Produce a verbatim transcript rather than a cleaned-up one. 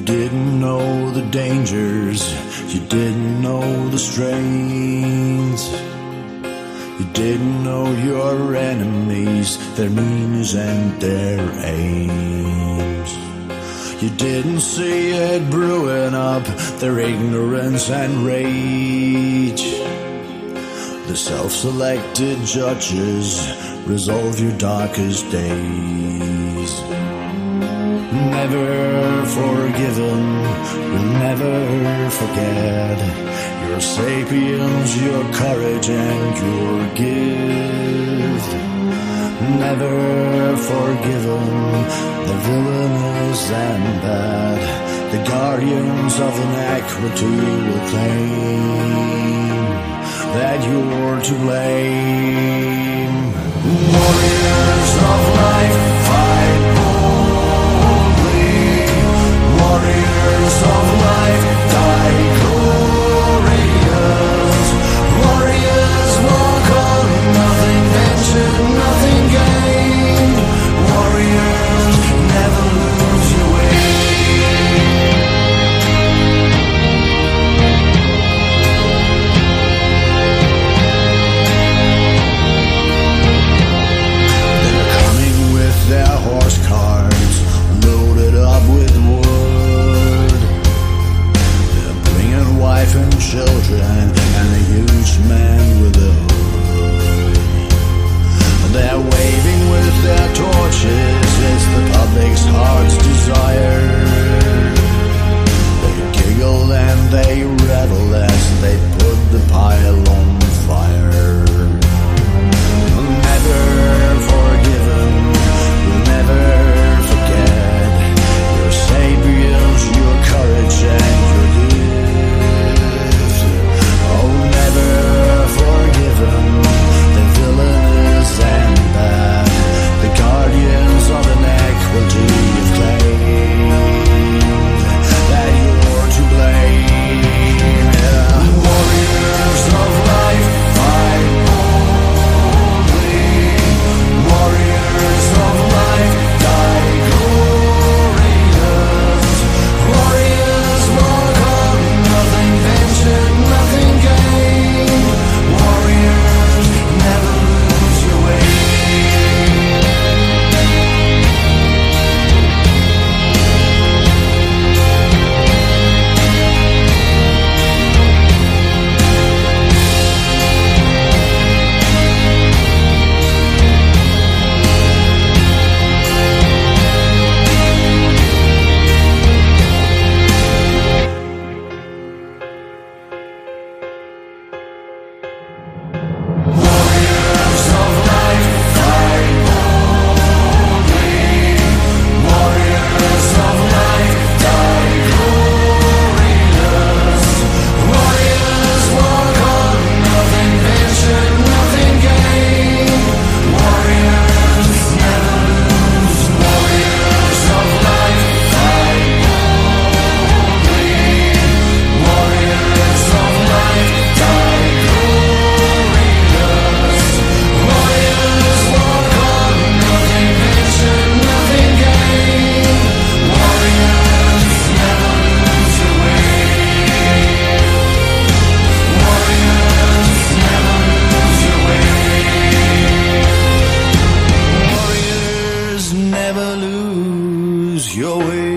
didn't know the dangers, you didn't know the strains. You didn't know your enemies, their means and their aims. You didn't see it brewing up, their ignorance and rage. The self-selected judges resolve your darkest days. Never forgiven, we'll never forget your sapience, your courage and your gift. Never forgiven, the villainous and bad, the guardians of inequity will claim that you're to blame. Warriors of life, fight boldly. Warriors of life, die glorious. Warriors walk on, nothing ventured, nothing gained. Warriors never lose your way. Their horse carts loaded up with wood. They're bringing wife and children and a huge man with a hood. They're waving with their torches, it's the public's heart's desire. They giggle and they revel as they put the pile on fire. Never forgiven, never forget your sapience, your courage and your gift. Oh, never forgiven, the villainous and bad, the guardians of inequity have claimed that you're to blame. Yeah. Warriors of life, fight boldly. Warriors of life, die glorious. Warriors walk on, nothing ventured, nothing gained. Warriors never lose your way. Never lose your way.